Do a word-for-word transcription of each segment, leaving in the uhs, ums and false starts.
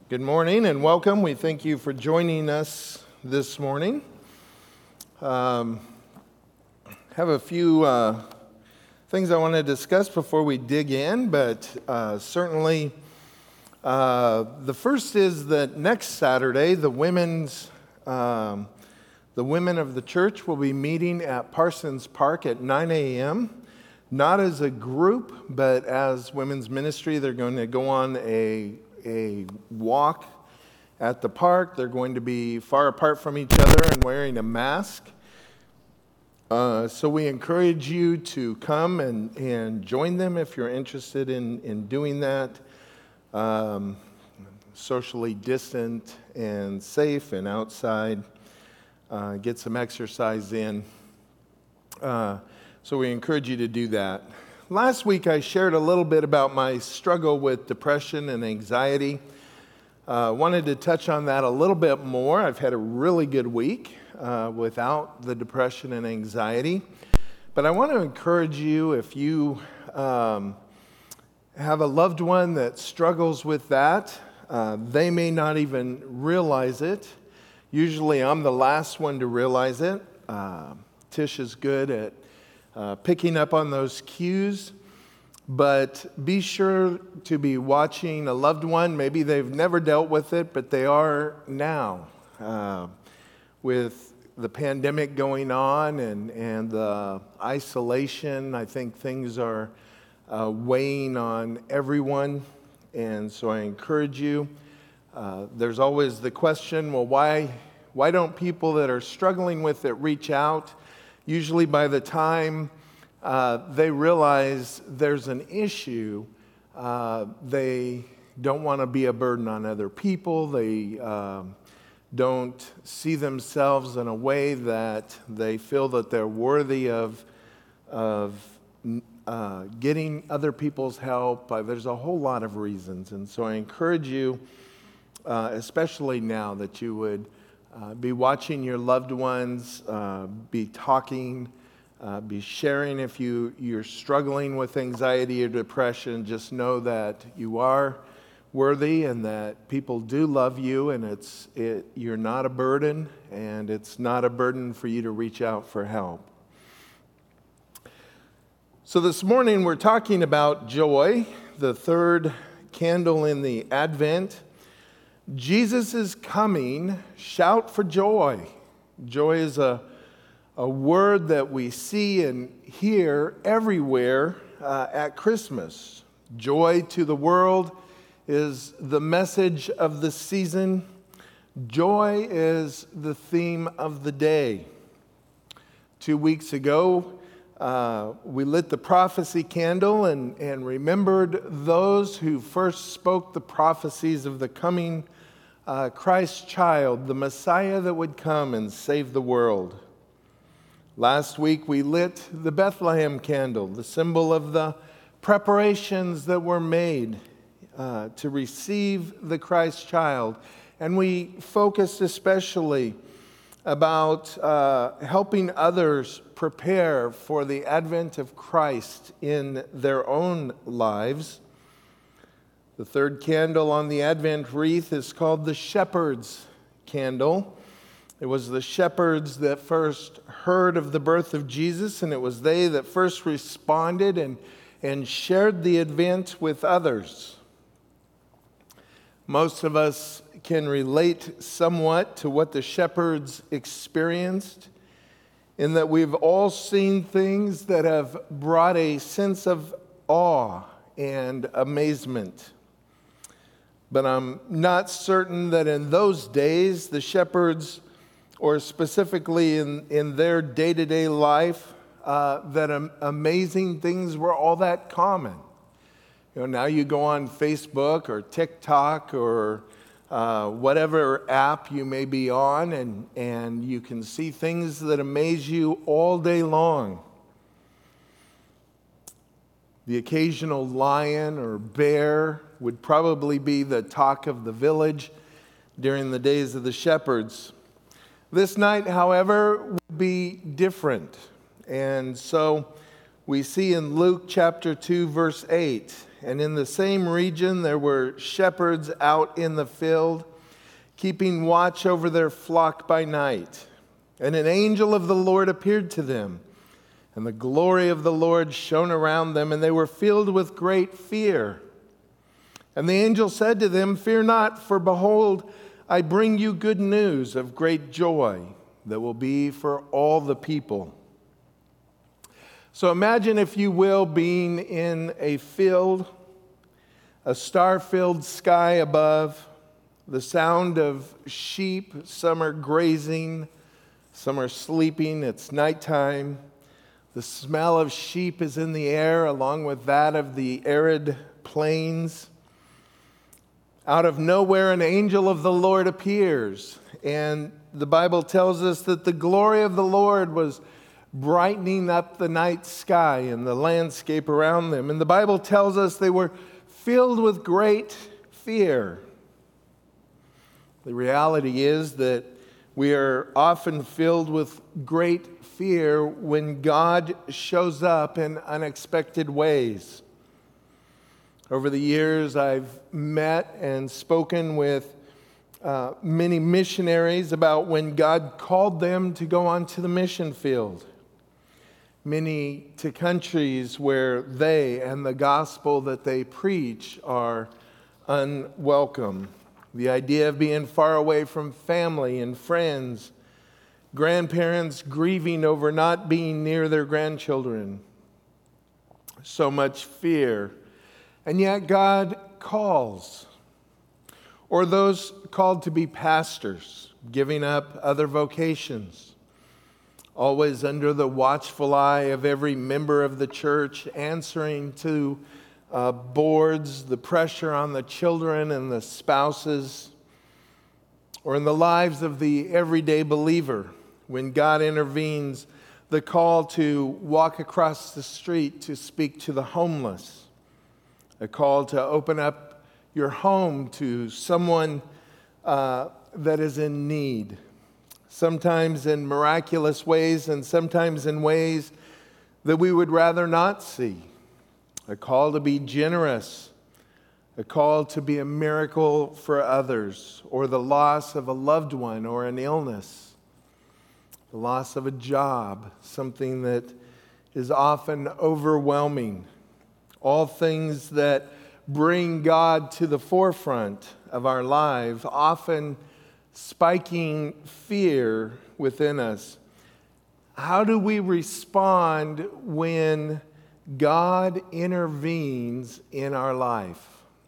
Good morning and welcome. We thank you for joining us this morning. Um, have a few uh, things I want to discuss before we dig in, but uh, certainly uh, the first is that next Saturday, the women's um, the women of the church will be meeting at Parsons Park at nine a.m. Not as a group, but as women's ministry. They're going to go on a a walk at the park. They're going to be far apart from each other and wearing a mask. Uh, so we encourage you to come and, and join them if you're interested in, in doing that. Um, socially distant and safe and outside. Uh, get some exercise in. Uh, so we encourage you to do that. Last week I shared a little bit about my struggle with depression and anxiety. Uh, wanted to touch on that a little bit more. I've had a really good week uh, without the depression and anxiety. But I want to encourage you, if you um, have a loved one that struggles with that, uh, they may not even realize it. Usually I'm the last one to realize it. Uh, Tish is good at Uh, picking up on those cues, but be sure to be watching a loved one. Maybe they've never dealt with it, but they are now. Uh, with the pandemic going on and, and the isolation, I think things are uh, weighing on everyone, and so I encourage you. Uh, there's always the question, well, why, why don't people that are struggling with it reach out? Usually by the time uh, they realize there's an issue, uh, they don't want to be a burden on other people. They uh, don't see themselves in a way that they feel that they're worthy of, of uh, getting other people's help. Uh, there's a whole lot of reasons. And so I encourage you, uh, especially now, that you would Uh, be watching your loved ones, uh, be talking, uh, be sharing if you, you're struggling with anxiety or depression. Just know that you are worthy and that people do love you, and it's it, you're not a burden, and it's not a burden for you to reach out for help. So this morning we're talking about joy, the third candle in the Advent. Jesus is coming, shout for joy. Joy is a, a word that we see and hear everywhere uh, at Christmas. Joy to the world is the message of the season. Joy is the theme of the day. Two weeks ago, uh, we lit the prophecy candle and, and remembered those who first spoke the prophecies of the coming Uh, Christ child, the Messiah that would come and save the world. Last week we lit the Bethlehem candle, the symbol of the preparations that were made uh, to receive the Christ child. And we focused especially about uh, helping others prepare for the advent of Christ in their own lives. The third candle on the Advent wreath is called the shepherd's candle. It was the shepherds that first heard of the birth of Jesus, and it was they that first responded and, and shared the event with others. Most of us can relate somewhat to what the shepherds experienced, in that we've all seen things that have brought a sense of awe and amazement. But I'm not certain that in those days, the shepherds, or specifically in, in their day-to-day life, uh, that am- amazing things were all that common. You know, now you go on Facebook or TikTok or uh, whatever app you may be on, and, and you can see things that amaze you all day long. The occasional lion or bear would probably be the talk of the village during the days of the shepherds. This night, however, would be different. And so we see in Luke chapter two, verse eight, And in the same region there were shepherds out in the field, keeping watch over their flock by night. And an angel of the Lord appeared to them, and the glory of the Lord shone around them, and they were filled with great fear. And the angel said to them, "Fear not, for behold, I bring you good news of great joy that will be for all the people." So imagine, if you will, being in a field, a star-filled sky above, the sound of sheep. Some are grazing, some are sleeping. It's nighttime. The smell of sheep is in the air, along with that of the arid plains. Out of nowhere, an angel of the Lord appears, and the Bible tells us that the glory of the Lord was brightening up the night sky and the landscape around them. And the Bible tells us they were filled with great fear. The reality is that we are often filled with great fear when God shows up in unexpected ways. Over the years, I've met and spoken with uh, many missionaries about when God called them to go onto the mission field. Many to countries where they and the gospel that they preach are unwelcome. The idea of being far away from family and friends, grandparents grieving over not being near their grandchildren. So much fear. And yet God calls. Or those called to be pastors, giving up other vocations. Always under the watchful eye of every member of the church, answering to uh, boards, the pressure on the children and the spouses, or in the lives of the everyday believer, when God intervenes, the call to walk across the street to speak to the homeless, a call to open up your home to someone uh, that is in need. Sometimes in miraculous ways and sometimes in ways that we would rather not see. A call to be generous, a call to be a miracle for others, or the loss of a loved one or an illness, the loss of a job, something that is often overwhelming. All things that bring God to the forefront of our lives, often spiking fear within us. How do we respond when God intervenes in our life?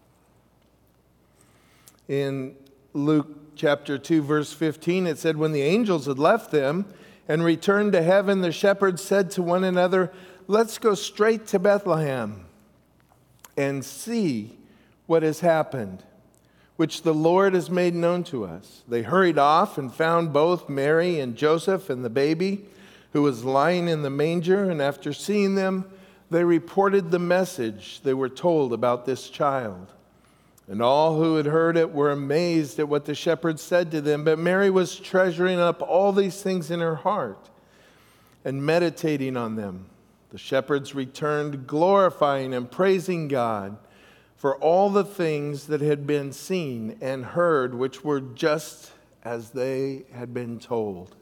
In Luke chapter two, verse fifteen, it said, "When the angels had left them and returned to heaven, the shepherds said to one another, 'Let's go straight to Bethlehem and see what has happened, which the Lord has made known to us.' They hurried off and found both Mary and Joseph and the baby, who was lying in the manger. And after seeing them, they reported the message they were told about this child. And all who had heard it were amazed at what the shepherds said to them. But Mary was treasuring up all these things in her heart and meditating on them. The shepherds returned, glorifying and praising God for all the things that had been seen and heard, which were just as they had been told."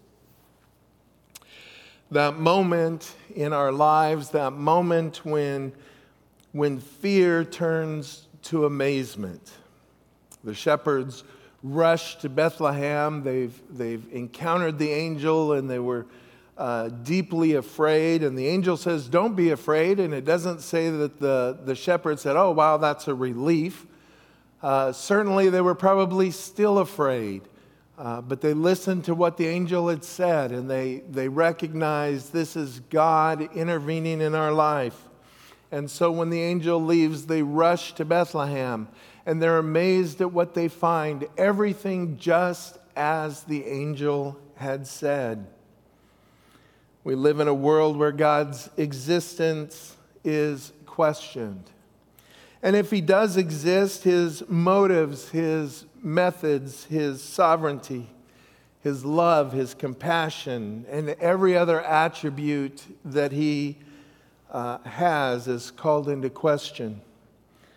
That moment in our lives, that moment when, when fear turns to amazement. The shepherds rushed to Bethlehem. They've, they've encountered the angel, and they were uh, deeply afraid. And the angel says, "Don't be afraid." And it doesn't say that the, the shepherds said, "Oh, wow, that's a relief." Uh, certainly, they were probably still afraid. Uh, but they listened to what the angel had said, and they, they recognized this is God intervening in our life. And so when the angel leaves, they rush to Bethlehem, and they're amazed at what they find. Everything just as the angel had said. We live in a world where God's existence is questioned. And if he does exist, his motives, his methods, his sovereignty, his love, his compassion, and every other attribute that he uh, has is called into question.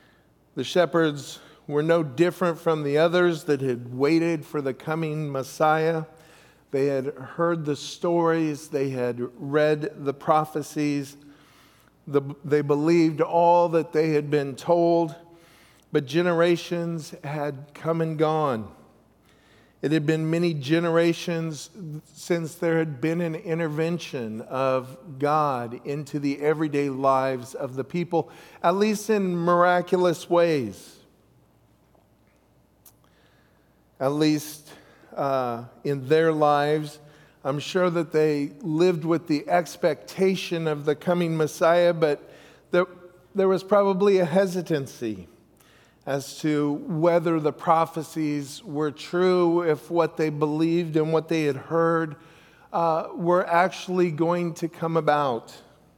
The shepherds were no different from the others that had waited for the coming Messiah. They had heard the stories, they had read the prophecies, the, they believed all that they had been told, but generations had come and gone. It had been many generations since there had been an intervention of God into the everyday lives of the people, at least in miraculous ways. At least uh, in their lives, I'm sure that they lived with the expectation of the coming Messiah, but there, there was probably a hesitancy as to whether the prophecies were true, if what they believed and what they had heard uh, were actually going to come about.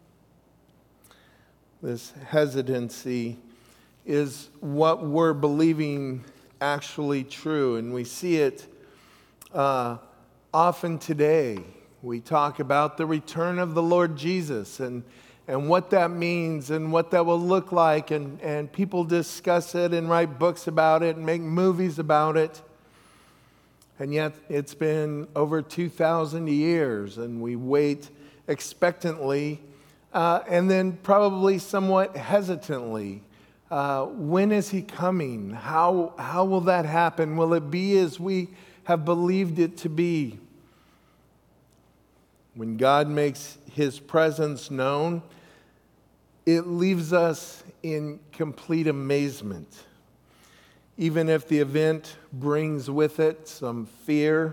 This hesitancy is what we're believing actually true, and we see it uh, often today. We talk about the return of the Lord Jesus and and what that means and what that will look like, and, and people discuss it and write books about it and make movies about it. And yet it's been over two thousand years, and we wait expectantly uh, and then probably somewhat hesitantly. Uh, when is he coming? How, how will that happen? Will it be as we have believed it to be? When God makes his presence known, it leaves us in complete amazement. Even if the event brings with it some fear,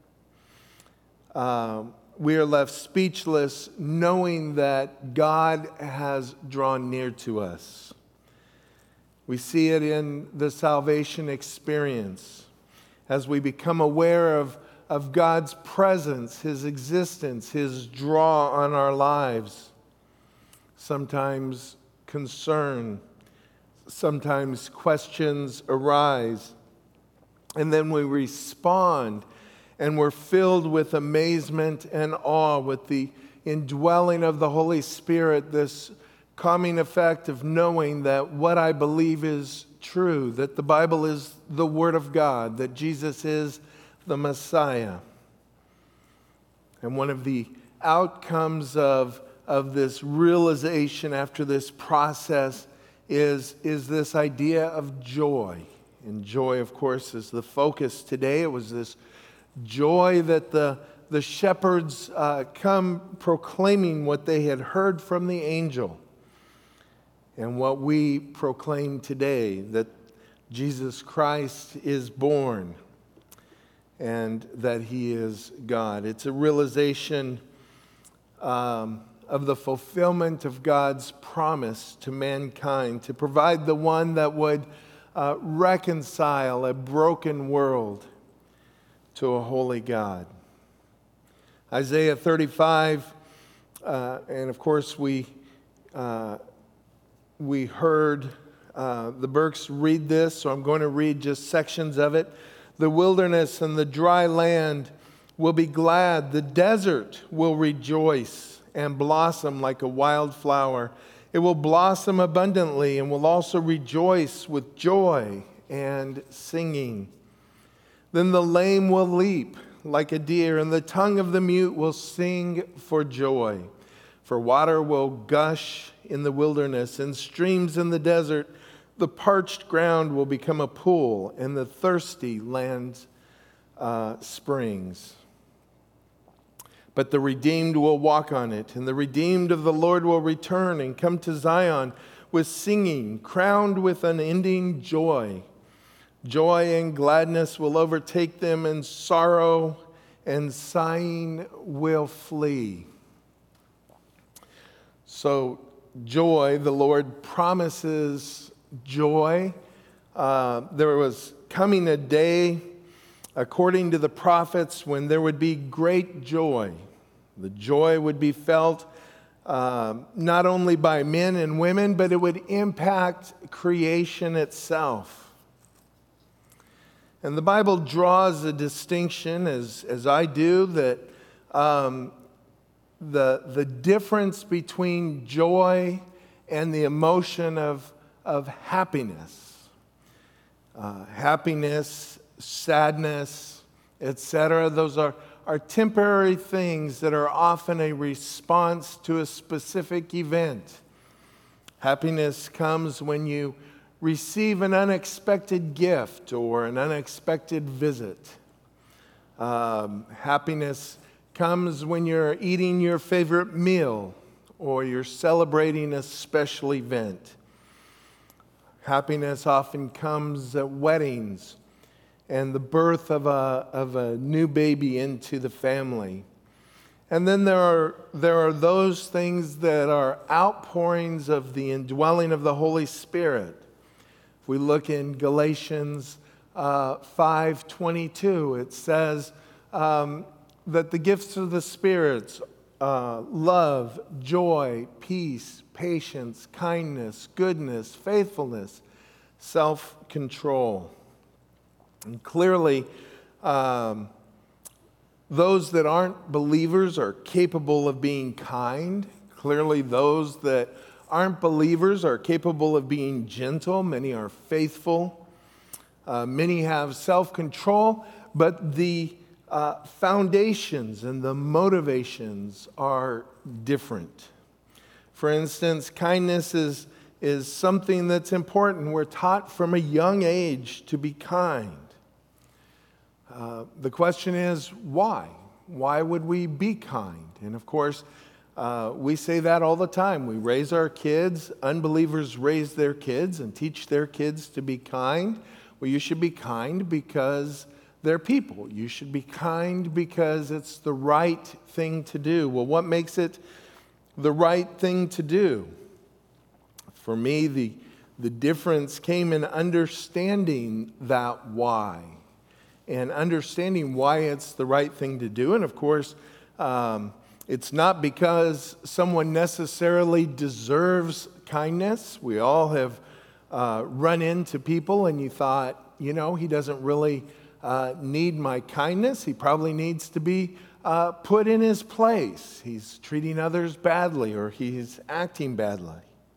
uh, we are left speechless knowing that God has drawn near to us. We see it in the salvation experience as we become aware of, of God's presence, his existence, his draw on our lives. Sometimes concern, sometimes questions arise, and then we respond, and we're filled with amazement and awe with the indwelling of the Holy Spirit, this calming effect of knowing that what I believe is true, that the Bible is the Word of God, that Jesus is the Messiah. And one of the outcomes of of this realization after this process is, is this idea of joy. And joy, of course, is the focus today. It was this joy that the, the shepherds uh, come proclaiming what they had heard from the angel. And what we proclaim today, that Jesus Christ is born and that he is God. It's a realization um, of the fulfillment of God's promise to mankind to provide the one that would uh, reconcile a broken world to a holy God. Isaiah thirty-five, uh, and of course we uh, we heard uh, the Burks read this, so I'm going to read just sections of it. The wilderness and the dry land will be glad. The desert will rejoice and blossom like a wildflower. It will blossom abundantly and will also rejoice with joy and singing. Then the lame will leap like a deer, and the tongue of the mute will sing for joy. For water will gush in the wilderness and streams in the desert. The parched ground will become a pool, and the thirsty land uh, springs. But the redeemed will walk on it, and the redeemed of the Lord will return and come to Zion with singing, crowned with unending joy. Joy and gladness will overtake them, and sorrow and sighing will flee. So joy, the Lord promises joy. Uh, there was coming a day, according to the prophets, when there would be great joy. The joy would be felt uh, not only by men and women, but it would impact creation itself. And the Bible draws a distinction, as, as I do, that um, the, the difference between joy and the emotion of, of happiness. uh, happiness, sadness, et cetera. Those are, are temporary things that are often a response to a specific event. Happiness comes when you receive an unexpected gift or an unexpected visit. Um, happiness comes when you're eating your favorite meal or you're celebrating a special event. Happiness often comes at weddings and the birth of a, of a new baby into the family. And then there are, there are those things that are outpourings of the indwelling of the Holy Spirit. If we look in Galatians uh, five twenty-two, it says um, that the gifts of the Spirit, uh, love, joy, peace, patience, kindness, goodness, faithfulness, self-control. And clearly, um, those that aren't believers are capable of being kind. Clearly, those that aren't believers are capable of being gentle. Many are faithful. Uh, many have self-control, but the uh, foundations and the motivations are different. For instance, kindness is, is something that's important. We're taught from a young age to be kind. Uh, the question is, why? Why would we be kind? And of course, uh, we say that all the time. We raise our kids. Unbelievers raise their kids and teach their kids to be kind. Well, you should be kind because they're people. You should be kind because it's the right thing to do. Well, what makes it the right thing to do? For me, the, the difference came in understanding that why. And understanding why it's the right thing to do. And of course, um, it's not because someone necessarily deserves kindness. We all have uh, run into people and you thought, you know, he doesn't really uh, need my kindness. He probably needs to be uh, put in his place. He's treating others badly or he's acting badly.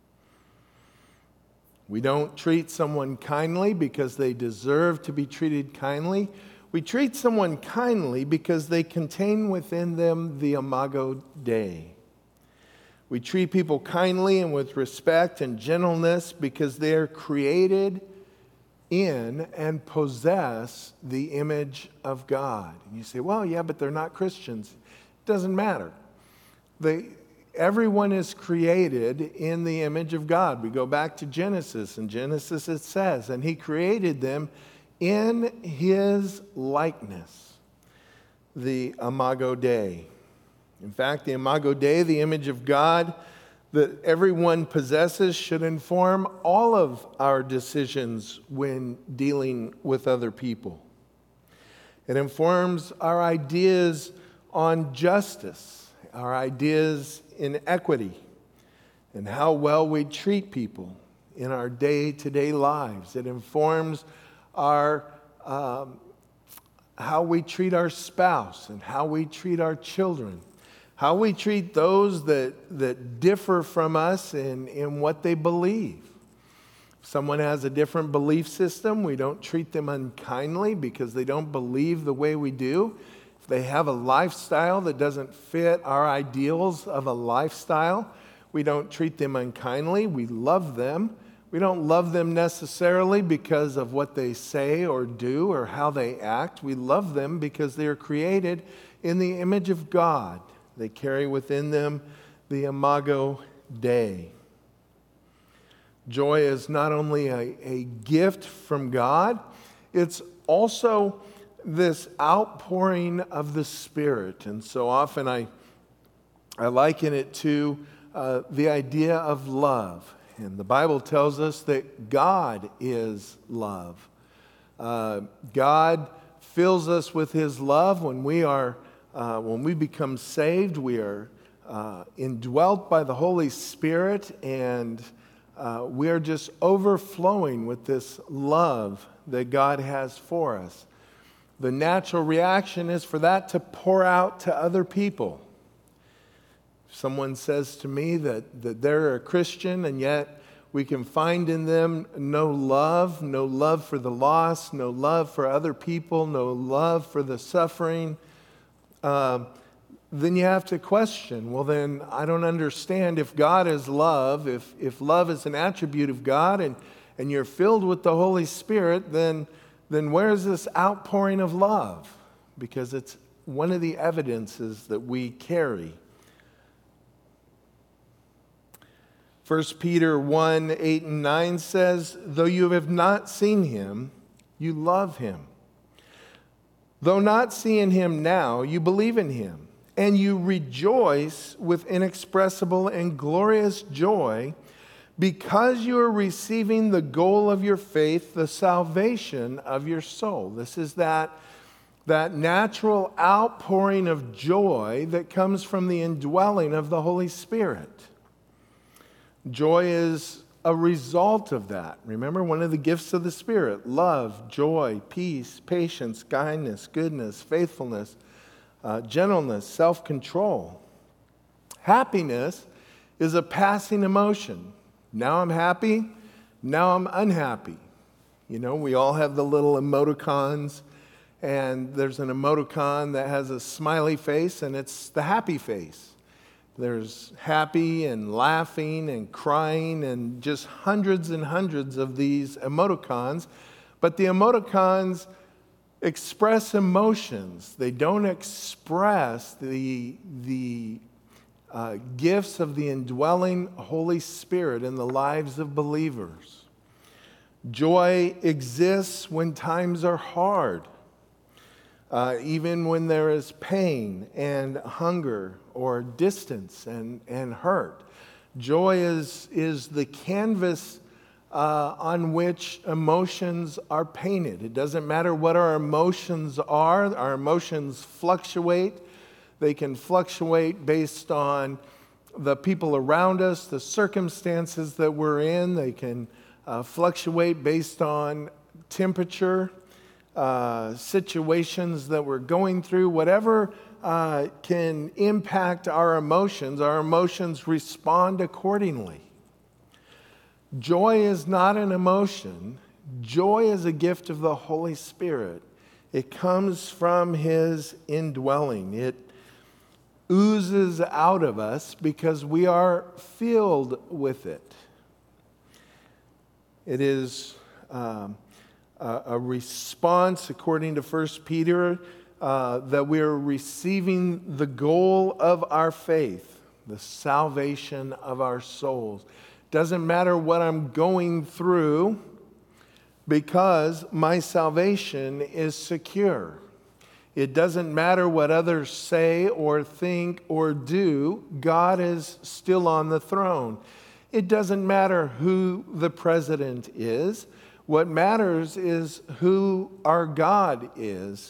We don't treat someone kindly because they deserve to be treated kindly. We treat someone kindly because they contain within them the imago Dei. We treat people kindly and with respect and gentleness because they are created in and possess the image of God. And you say, well, yeah, but they're not Christians. It doesn't matter. They... Everyone is created in the image of God. We go back to Genesis. In Genesis it says, and he created them in his likeness, the imago Dei. In fact, the imago Dei, the image of God that everyone possesses, should inform all of our decisions when dealing with other people. It informs our ideas on justice, our ideas in equity, and how well we treat people in our day-to-day lives. It informs our um, how we treat our spouse and how we treat our children, how we treat those that, that differ from us in, in what they believe. If someone has a different belief system, we don't treat them unkindly because they don't believe the way we do. If they have a lifestyle that doesn't fit our ideals of a lifestyle, we don't treat them unkindly. We love them. We don't love them necessarily because of what they say or do or how they act. We love them because they are created in the image of God. They carry within them the imago Dei. Joy is not only a, a gift from God, it's also this outpouring of the Spirit. And so often I, I liken it to uh, the idea of love. And the Bible tells us that God is love. Uh, God fills us with his love when we are, uh, when we become saved. We are uh, indwelt by the Holy Spirit, and uh, we are just overflowing with this love that God has for us. The natural reaction is for that to pour out to other people. If someone says to me that, that they're a Christian and yet We can find in them no love, no love for the lost, no love for other people, no love for the suffering. Uh, then you have to question, well, then I don't understand if God is love, if, if love is an attribute of God and, and you're filled with the Holy Spirit, then, then where's this outpouring of love? Because it's one of the evidences that we carry. First Peter one, eight and nine says, though you have not seen him, you love him. Though not seeing him now, you believe in him, and you rejoice with inexpressible and glorious joy because you are receiving the goal of your faith, the salvation of your soul. This is that, that natural outpouring of joy that comes from the indwelling of the Holy Spirit. Joy is a result of that. Remember, one of the gifts of the Spirit, love, joy, peace, patience, kindness, goodness, faithfulness, uh, gentleness, self-control. Happiness is a passing emotion. Now I'm happy, now I'm unhappy. You know, we all have the little emoticons, and there's an emoticon that has a smiley face, and it's the happy face. There's happy and laughing and crying and just hundreds and hundreds of these emoticons. But the emoticons express emotions. They don't express the, the uh, gifts of the indwelling Holy Spirit in the lives of believers. Joy exists when times are hard. Uh, even when there is pain and hunger or distance and, and hurt. Joy is, is the canvas uh, on which emotions are painted. It doesn't matter what our emotions are. Our emotions fluctuate. They can fluctuate based on the people around us, the circumstances that we're in. They can uh, fluctuate based on temperature. Uh, situations that we're going through, whatever uh, can impact our emotions, our emotions respond accordingly. Joy is not an emotion. Joy is a gift of the Holy Spirit. It comes from his indwelling. It oozes out of us because we are filled with it. It is um, Uh, a response, according to First Peter, uh, that we are receiving the goal of our faith, the salvation of our souls. Doesn't matter what I'm going through, because my salvation is secure. It doesn't matter what others say or think or do, God is still on the throne. It doesn't matter who the president is. What matters is who our God is,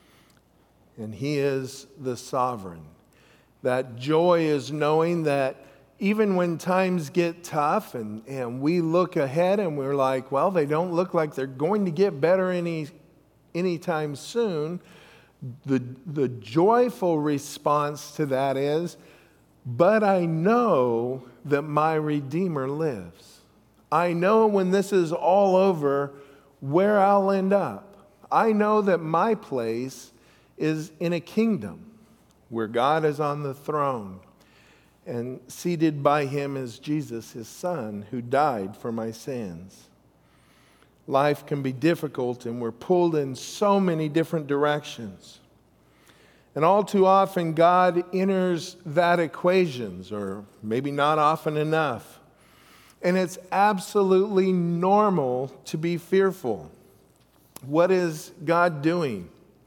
and he is the sovereign. That joy is knowing that even when times get tough and, and we look ahead and we're like, well, they don't look like they're going to get better any anytime soon, the, the joyful response to that is, but I know that my Redeemer lives. I know when this is all over where I'll end up. I know that my place is in a kingdom where God is on the throne, and seated by him is Jesus, his son, who died for my sins. Life can be difficult, and we're pulled in so many different directions. And all too often, God enters that equations, or maybe not often enough. And it's absolutely normal to be fearful. What is God doing?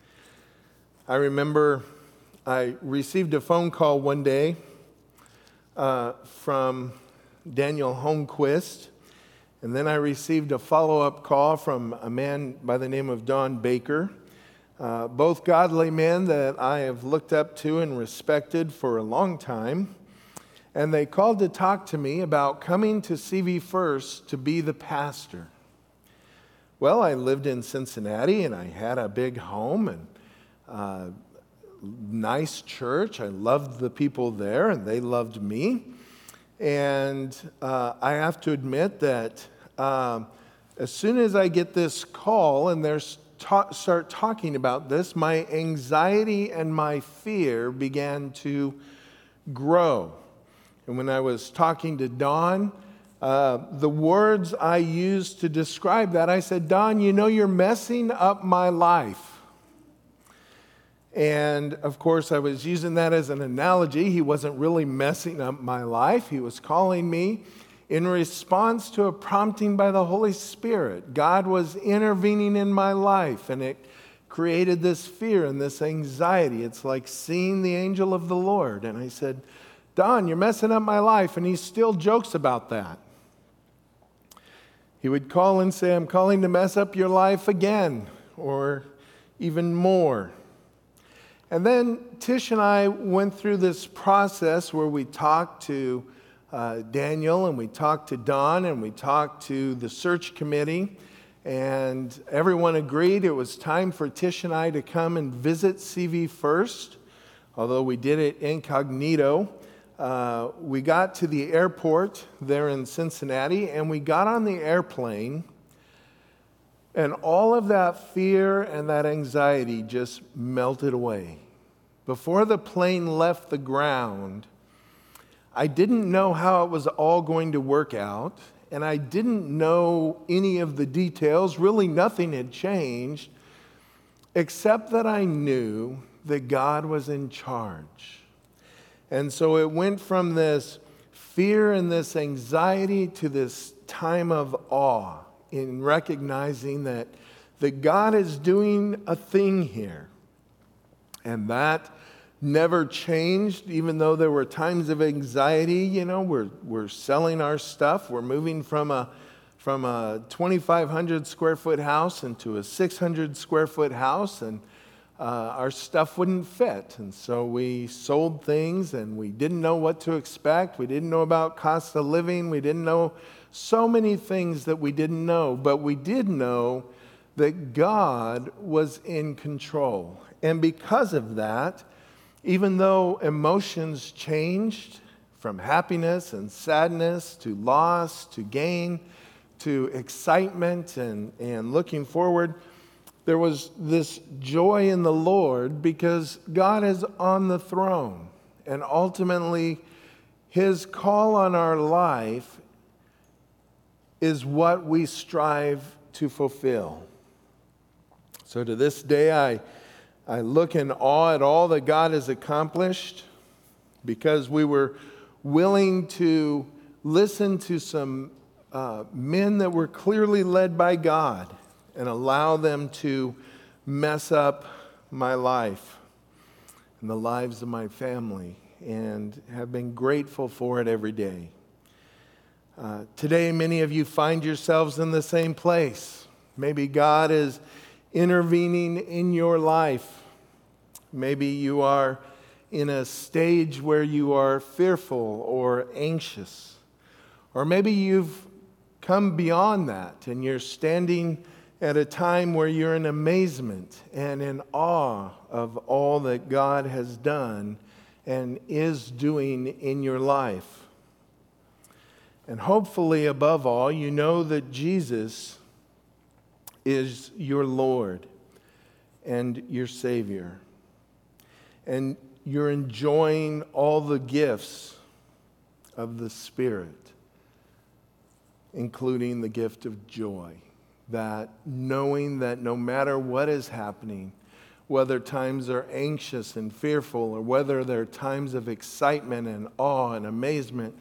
I remember I received a phone call one day uh, from Daniel Holmquist, and then I received a follow-up call from a man by the name of Don Baker, uh, both godly men that I have looked up to and respected for a long time. And they called to talk to me about coming to C V First to be the pastor. Well, I lived in Cincinnati, and I had a big home and uh, nice church. I loved the people there, and they loved me. And uh, I have to admit that um, as soon as I get this call and they ta- start talking about this, my anxiety and my fear began to grow. And when I was talking to Dawn, uh, the words I used to describe that, I said, Dawn, you know, you're messing up my life. And of course, I was using that as an analogy. He wasn't really messing up my life. He was calling me in response to a prompting by the Holy Spirit. God was intervening in my life, and it created this fear and this anxiety. It's like seeing the angel of the Lord. And I said, Don, you're messing up my life. And he still jokes about that. He would call and say, I'm calling to mess up your life again, or even more. And then Tish and I went through this process where we talked to uh, Daniel, and we talked to Don, and we talked to the search committee, and everyone agreed it was time for Tish and I to come and visit C V First, although we did it incognito. Uh, we got to the airport there in Cincinnati, and we got on the airplane, and all of that fear and that anxiety just melted away. Before the plane left the ground, I didn't know how it was all going to work out, and I didn't know any of the details. Really, nothing had changed, except that I knew that God was in charge. And so it went from this fear and this anxiety to this time of awe in recognizing that, that God is doing a thing here. And that never changed, even though there were times of anxiety. You know, we're, we're selling our stuff. We're moving from a, from a twenty-five hundred square foot house into a six hundred square foot house, and uh, our stuff wouldn't fit. And so we sold things, and we didn't know what to expect. We didn't know about cost of living. We didn't know so many things that we didn't know. But we did know that God was in control. And because of that, even though emotions changed from happiness and sadness to loss to gain to excitement and, and looking forward, there was this joy in the Lord because God is on the throne. And ultimately, His call on our life is what we strive to fulfill. So to this day, I I look in awe at all that God has accomplished because we were willing to listen to some uh, men that were clearly led by God and allow them to mess up my life and the lives of my family, and have been grateful for it every day. Uh, today, many of you find yourselves in the same place. Maybe God is intervening in your life. Maybe you are in a stage where you are fearful or anxious. Or maybe you've come beyond that and you're standing at a time where you're in amazement and in awe of all that God has done and is doing in your life. And hopefully, above all, you know that Jesus is your Lord and your Savior. And you're enjoying all the gifts of the Spirit, including the gift of joy. That knowing that no matter what is happening, whether times are anxious and fearful, or whether there are times of excitement and awe and amazement,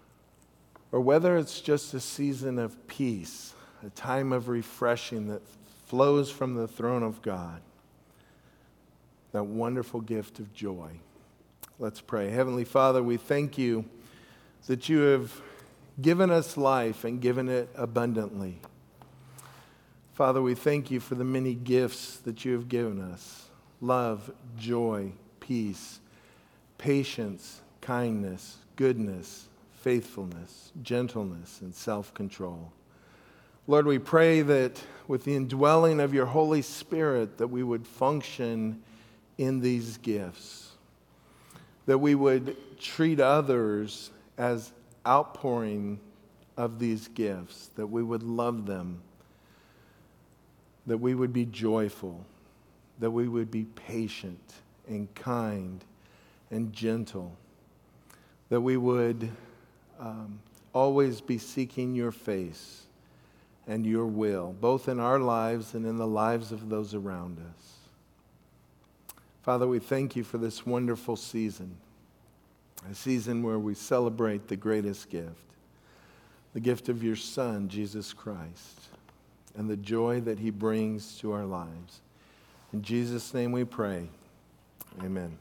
or whether it's just a season of peace, a time of refreshing that flows from the throne of God, that wonderful gift of joy. Let's pray. Heavenly Father, we thank you that you have given us life and given it abundantly. Father, we thank you for the many gifts that you have given us: love, joy, peace, patience, kindness, goodness, faithfulness, gentleness, and self-control. Lord, we pray that with the indwelling of your Holy Spirit, that we would function in these gifts, that we would treat others as outpouring of these gifts, that we would love them, that we would be joyful, that we would be patient and kind and gentle, that we would um, always be seeking your face and your will, both in our lives and in the lives of those around us. Father, we thank you for this wonderful season, a season where we celebrate the greatest gift, the gift of your Son, Jesus Christ, and the joy that he brings to our lives. In Jesus' name we pray. Amen.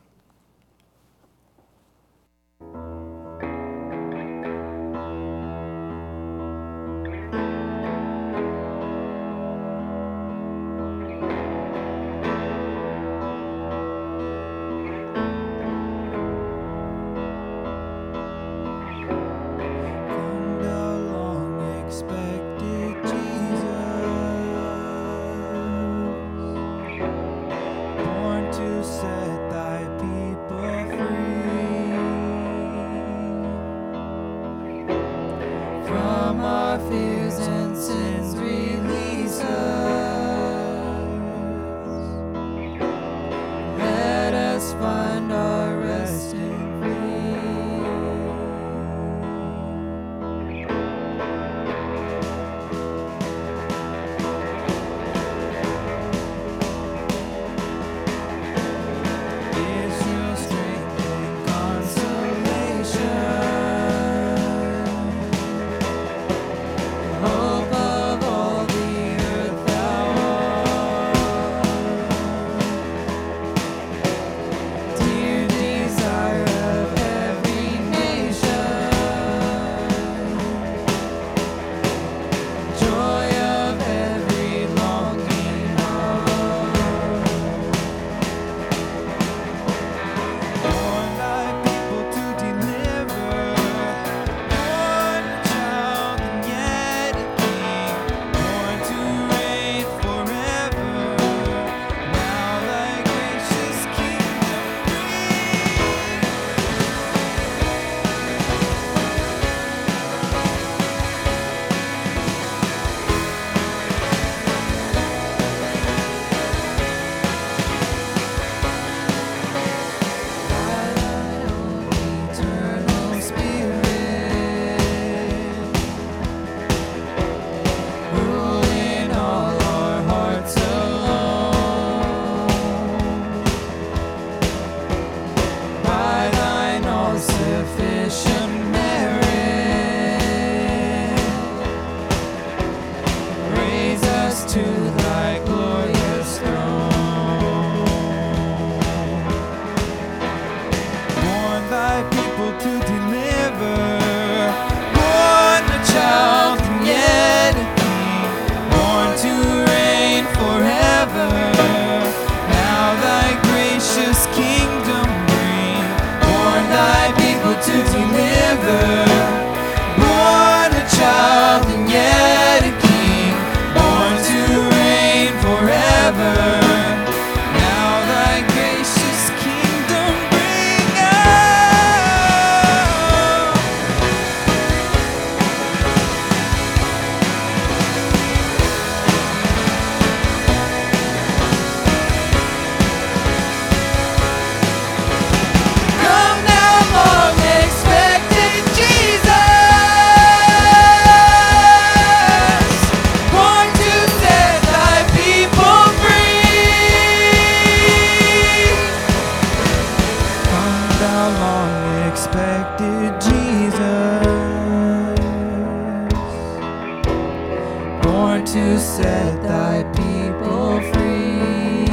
to set thy people free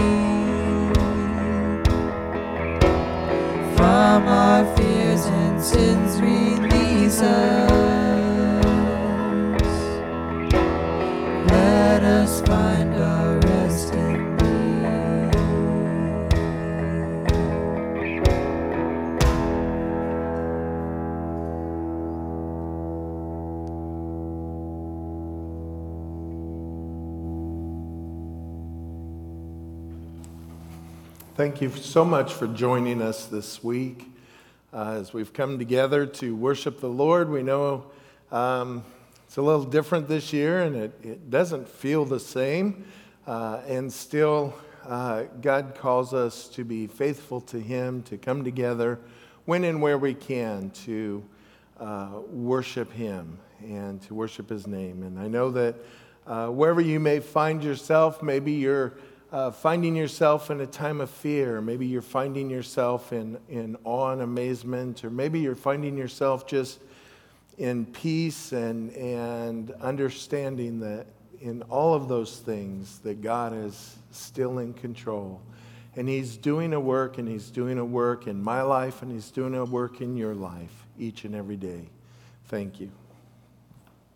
from our fears and sins. Release us, let us find our rest in thee. Thank you so much for joining us this week. uh, as we've come together to worship the Lord. We know um, it's a little different this year, and it, it doesn't feel the same. Uh, and still, uh, God calls us to be faithful to Him, to come together when and where we can to uh, worship Him and to worship His name. And I know that uh, wherever you may find yourself, maybe you're Uh, finding yourself in a time of fear. Maybe you're finding yourself in, in awe and amazement, or maybe you're finding yourself just in peace and, and understanding that in all of those things that God is still in control. And He's doing a work, and He's doing a work in my life, and He's doing a work in your life each and every day. Thank you.